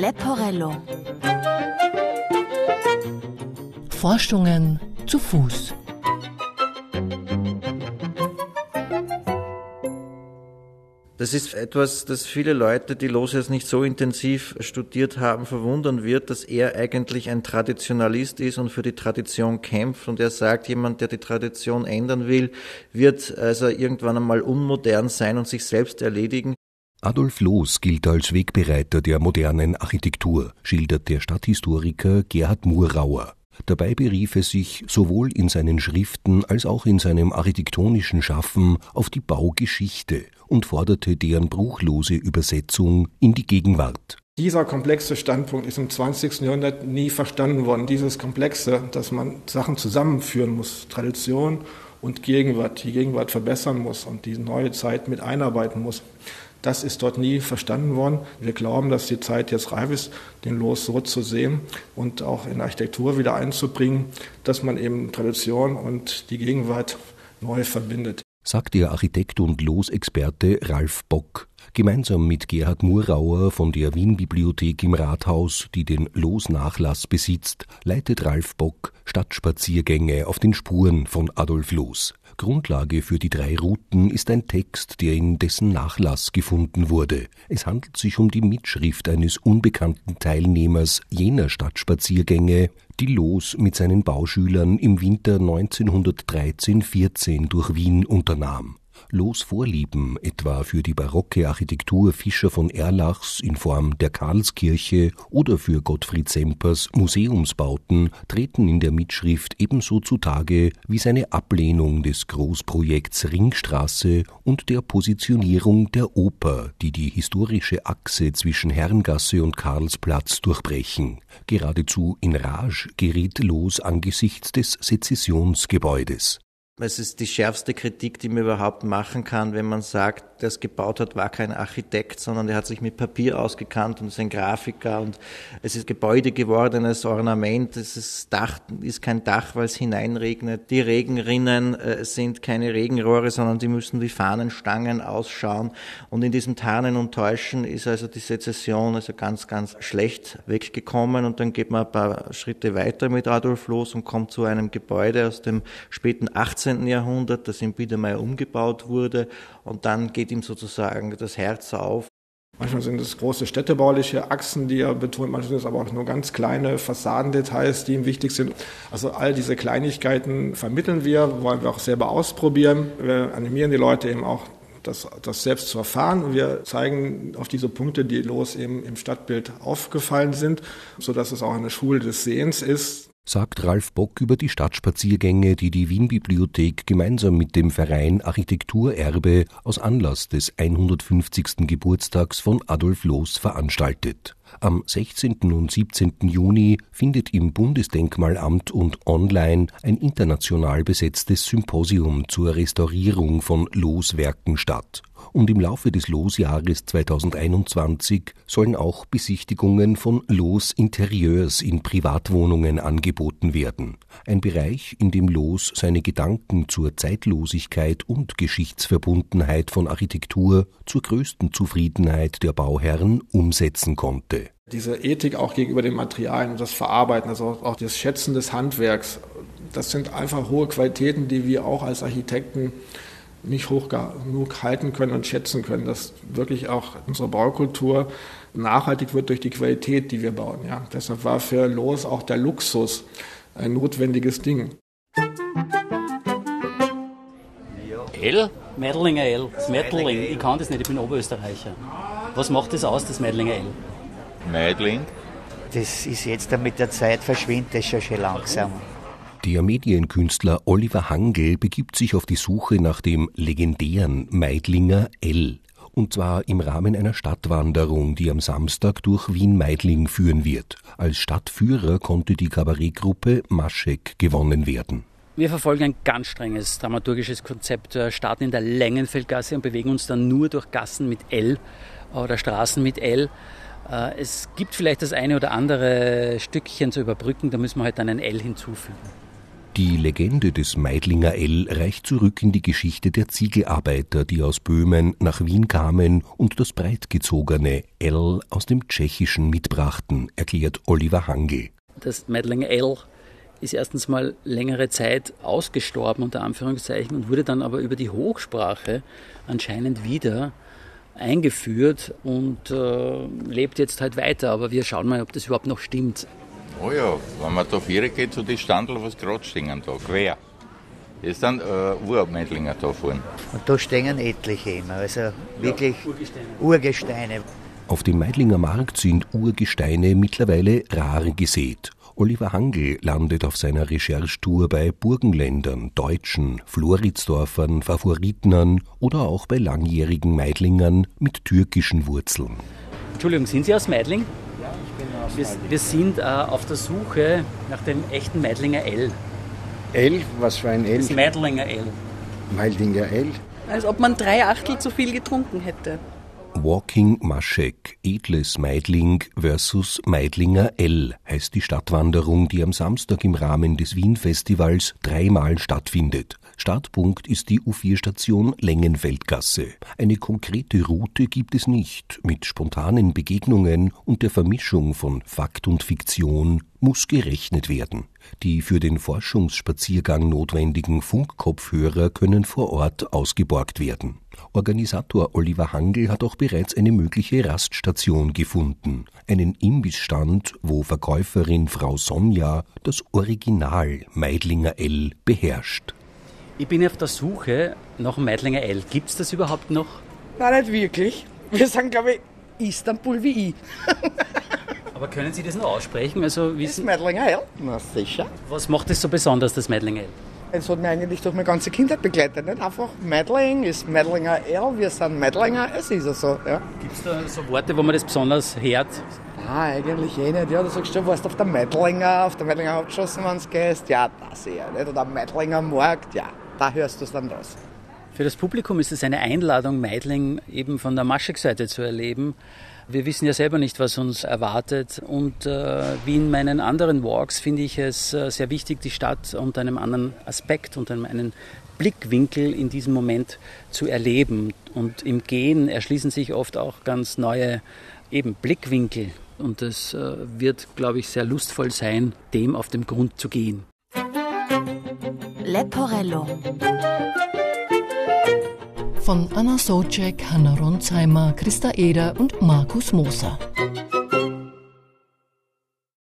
Leporello. Forschungen zu Fuß. Das ist etwas, das viele Leute, die Loos jetzt nicht so intensiv studiert haben, verwundern wird, dass er eigentlich ein Traditionalist ist und für die Tradition kämpft. Und er sagt, jemand, der die Tradition ändern will, wird also irgendwann einmal unmodern sein und sich selbst erledigen. Adolf Loos gilt als Wegbereiter der modernen Architektur, schildert der Stadthistoriker Gerhard Murauer. Dabei berief er sich sowohl in seinen Schriften als auch in seinem architektonischen Schaffen auf die Baugeschichte und forderte deren bruchlose Übersetzung in die Gegenwart. Dieser komplexe Standpunkt ist im 20. Jahrhundert nie verstanden worden. Dieses Komplexe, dass man Sachen zusammenführen muss, Tradition und Gegenwart, die Gegenwart verbessern muss und die neue Zeit mit einarbeiten muss. Das ist dort nie verstanden worden. Wir glauben, dass die Zeit jetzt reif ist, den Loos so zu sehen und auch in der Architektur wieder einzubringen, dass man eben Tradition und die Gegenwart neu verbindet. Sagt der Architekt und Loos-Experte Ralf Bock. Gemeinsam mit Gerhard Murauer von der Wien-Bibliothek im Rathaus, die den Loos-Nachlass besitzt, leitet Ralf Bock Stadtspaziergänge auf den Spuren von Adolf Loos. Grundlage für die 3 Routen ist ein Text, der in dessen Nachlass gefunden wurde. Es handelt sich um die Mitschrift eines unbekannten Teilnehmers jener Stadtspaziergänge, die Loos mit seinen Bauschülern im Winter 1913-14 durch Wien unternahm. Loos Vorlieben, etwa für die barocke Architektur Fischer von Erlachs in Form der Karlskirche oder für Gottfried Sempers Museumsbauten, treten in der Mitschrift ebenso zutage wie seine Ablehnung des Großprojekts Ringstraße und der Positionierung der Oper, die die historische Achse zwischen Herrengasse und Karlsplatz durchbrechen. Geradezu in Rage geriet Loos angesichts des Sezessionsgebäudes. Es ist die schärfste Kritik, die man überhaupt machen kann, wenn man sagt, der es gebaut hat, war kein Architekt, sondern der hat sich mit Papier ausgekannt und ist ein Grafiker und es ist Gebäude gewordenes Ornament. Das Dach ist kein Dach, weil es hineinregnet. Die Regenrinnen sind keine Regenrohre, sondern die müssen wie Fahnenstangen ausschauen. Und in diesem Tarnen und Täuschen ist also die Sezession also ganz, ganz schlecht weggekommen. Und dann geht man ein paar Schritte weiter mit Adolf Loos und kommt zu einem Gebäude aus dem späten 18. Jahrhundert, das in Biedermeier umgebaut wurde. Und dann geht ihm sozusagen das Herz auf. Manchmal sind es große städtebauliche Achsen, die er betont, manchmal sind es aber auch nur ganz kleine Fassadendetails, die ihm wichtig sind. Also all diese Kleinigkeiten vermitteln wir, wollen wir auch selber ausprobieren. Wir animieren die Leute eben auch, das selbst zu erfahren. Und wir zeigen auf diese Punkte, die Loos eben im Stadtbild aufgefallen sind, sodass es auch eine Schule des Sehens ist. Sagt Ralf Bock über die Stadtspaziergänge, die die Wien-Bibliothek gemeinsam mit dem Verein Architekturerbe aus Anlass des 150. Geburtstags von Adolf Loos veranstaltet. Am 16. und 17. Juni findet im Bundesdenkmalamt und online ein international besetztes Symposium zur Restaurierung von Loos-Werken statt. Und im Laufe des Loos-Jahres 2021 sollen auch Besichtigungen von Loos-Interieurs in Privatwohnungen angeboten werden. Ein Bereich, in dem Loos seine Gedanken zur Zeitlosigkeit und Geschichtsverbundenheit von Architektur zur größten Zufriedenheit der Bauherren umsetzen konnte. Diese Ethik auch gegenüber den Materialien und das Verarbeiten, also auch das Schätzen des Handwerks, das sind einfach hohe Qualitäten, die wir auch als Architekten nicht hoch genug halten können und schätzen können, dass wirklich auch unsere Baukultur nachhaltig wird durch die Qualität, die wir bauen. Ja. Deshalb war für Loos auch der Luxus ein notwendiges Ding. L? Meidlinger L. Das Meidling. Ich kann das nicht, ich bin Oberösterreicher. Was macht das aus, das Meidlinger L? Meidling? Das ist jetzt mit der Zeit verschwindet das schon langsam. Der Medienkünstler Oliver Hangl begibt sich auf die Suche nach dem legendären Meidlinger L. Und zwar im Rahmen einer Stadtwanderung, die am Samstag durch Wien-Meidling führen wird. Als Stadtführer konnte die Kabarettgruppe Maschek gewonnen werden. Wir verfolgen ein ganz strenges dramaturgisches Konzept, starten in der Längenfeldgasse und bewegen uns dann nur durch Gassen mit L oder Straßen mit L. Es gibt vielleicht das eine oder andere Stückchen zu überbrücken, da müssen wir halt dann ein L hinzufügen. Die Legende des Meidlinger L reicht zurück in die Geschichte der Ziegelarbeiter, die aus Böhmen nach Wien kamen und das breitgezogene L aus dem Tschechischen mitbrachten, erklärt Oliver Hangl. Das Meidlinger L ist erstens mal längere Zeit ausgestorben, unter Anführungszeichen, und wurde dann aber über die Hochsprache anscheinend wieder eingeführt und lebt jetzt halt weiter. Aber wir schauen mal, ob das überhaupt noch stimmt. Oh ja, wenn man da vier geht, zu den Standeln, was gerade stehen da, quer. Das sind Urmeidlinger da vorne. Und da stehen etliche immer, also wirklich Urgesteine. Auf dem Meidlinger Markt sind Urgesteine mittlerweile rar gesät. Oliver Hangl landet auf seiner Recherchetour bei Burgenländern, Deutschen, Floridsdorfern, Favoritnern oder auch bei langjährigen Meidlingern mit türkischen Wurzeln. Entschuldigung, sind Sie aus Meidling? Ja, ich bin aus Meidling. Wir sind auf der Suche nach dem echten Meidlinger L. L? Was für ein L? Das Meidlinger L. Meidlinger L? Als ob man 3/8 zu viel getrunken hätte. Walking Maschek, edles Meidling versus Meidlinger L heißt die Stadtwanderung, die am Samstag im Rahmen des Wien-Festivals 3-mal stattfindet. Startpunkt ist die U4-Station Längenfeldgasse. Eine konkrete Route gibt es nicht. Mit spontanen Begegnungen und der Vermischung von Fakt und Fiktion muss gerechnet werden. Die für den Forschungsspaziergang notwendigen Funkkopfhörer können vor Ort ausgeborgt werden. Organisator Oliver Hangl hat auch bereits eine mögliche Raststation gefunden. Einen Imbissstand, wo Verkäuferin Frau Sonja das Original Meidlinger L beherrscht. Ich bin auf der Suche nach dem Meidlinger L. Gibt es das überhaupt noch? Nein, nicht wirklich. Wir sind, glaube ich, Istanbul wie ich. Aber können Sie das noch aussprechen? Also, Das Meidlinger L? Na sicher. was macht es so besonders, das Meidlinger L? Es hat mich eigentlich durch meine ganze Kindheit begleitet. Nicht einfach Meidling ist Meidlinger L, wir sind Meidlinger, es ist ja so. Ja. Gibt es da so Worte, wo man das besonders hört? Nein, eigentlich nicht. Ja, du sagst schon, warst auf der Meidlinger Hauptstraße, wenn du gehst. Ja, das eher nicht. Oder am Meidlinger Markt, ja, da hörst du es dann raus. Für das Publikum ist es eine Einladung, Meidling eben von der Maschek-Seite zu erleben. Wir wissen ja selber nicht, was uns erwartet. Und wie in meinen anderen Walks finde ich es sehr wichtig, die Stadt unter einem anderen Aspekt, unter einem Blickwinkel in diesem Moment zu erleben. Und im Gehen erschließen sich oft auch ganz neue Blickwinkel. Und es wird, glaube ich, sehr lustvoll sein, dem auf den Grund zu gehen. Leporello. Von Anna Socek, Hanna Ronsheimer, Christa Eder und Markus Moser.